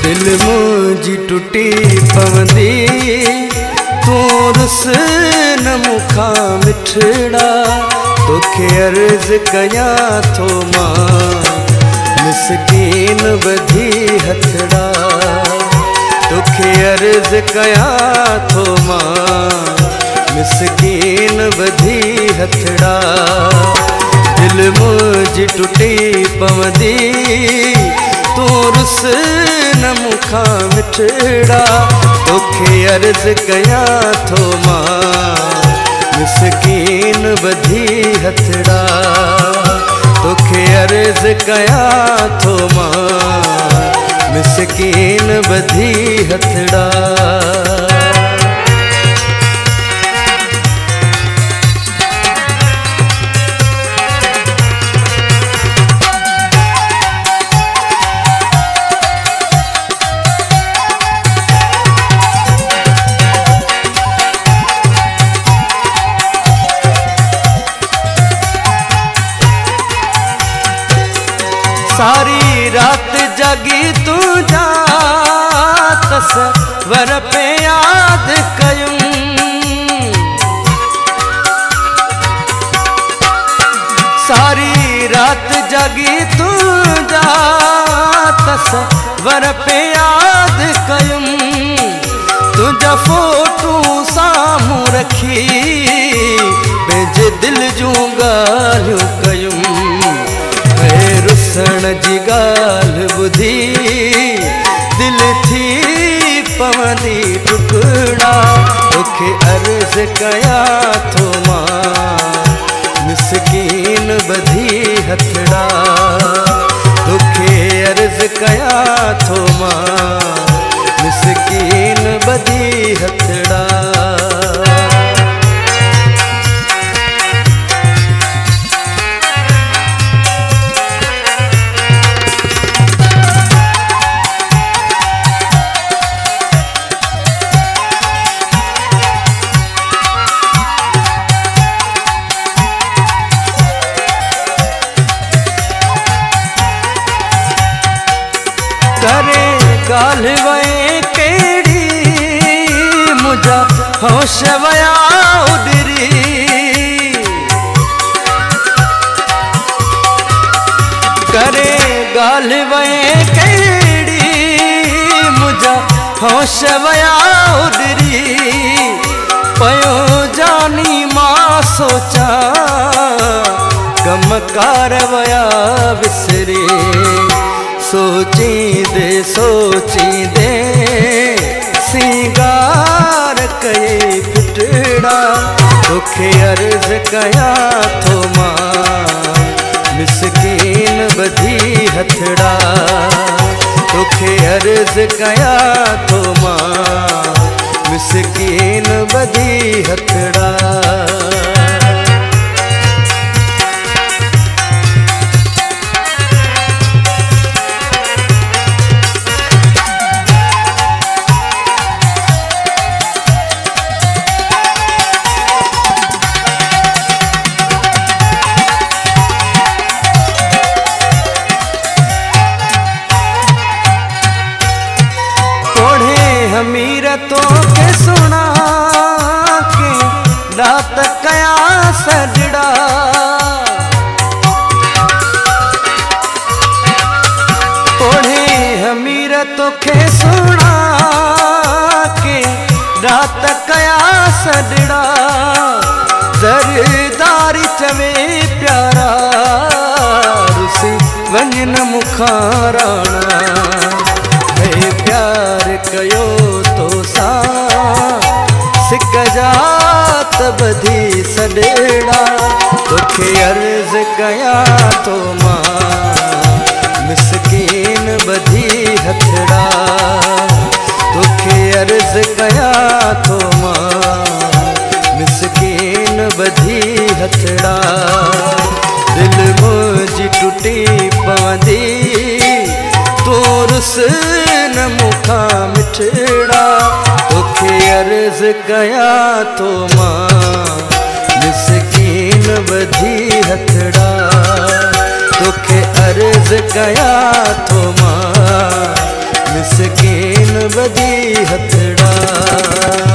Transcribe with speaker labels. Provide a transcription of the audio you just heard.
Speaker 1: दिल मुंहिंजी टुटी पवंदी तूं रुस न मूंखां मिठड़ा तोखे अर्ज़ कयां थो मां मिसकीन बधी हथड़ा तोखे अर्ज़ कयां थो मां मिसकीन बधी हथड़ा दिल मुंहिंजी टुटी पवंदी तूं रुस न मूंखां मिठड़ा तोखे अर्ज़ कयां थो मां मिसकीन बधी हथड़ा तोखे अर्ज़ कयां थो मां मिसकीन बधी हथड़ा सारी रात जागी तुझा तस्वर पे याद कयूं सारी रात जागी तुझा तस्वर पे याद कयूं तुझा फोटू साम्हूं रखी पंहिंजे दिल जूं ॻाल्हियूं कयूं रुसण जी ॻाल्हि ॿुधी दिल थी पवंदी टुकड़ा तोखे अर्ज़ कयां थो मां मिसकीन बधी हथड़ा तोखे अर्ज़ कयां थो मां मिसकीन बधी हथड़ा करे ॻाल्हि वए कहिड़ी मुंहिंजा होश वया उॾरी करे ॻाल्हि वए कहिड़ी मुंहिंजा होश वया उॾरी पयो जानी मां सोचां कमकार वया विसरी सोचींदे सोचींदे सिंगार कये फिटड़ा तोखे अर्ज़ कयां थो मां मिसकीन बधी हथड़ा तोखे अर्ज़ कयां थो मां मिसकीन बधी हथड़ा हमीर तो के सुना के रात कया सजड़ा ओढ़े हमीर तो के सुना के रात कया सजड़ा ज़रदारी चवे प्यारा रुसी वंजन मुखाराना प्यार कयो तो सा सिक जात बधी सॾेड़ा तोखे अर्ज़ कयां थो मां मिसकीन बधी हथड़ा तोखे अर्ज़ कयां थो मां मिसकीन बधी हथड़ा दिल मुंहिंजी टुटी पवंदी तूं रुस न मूंखां मिठड़ा तोखे अर्ज़ कयां थो मां मिसकीन बधी हथड़ा तोखे अर्ज़ कयां थो मां मिसकीन बदी हथड़ा।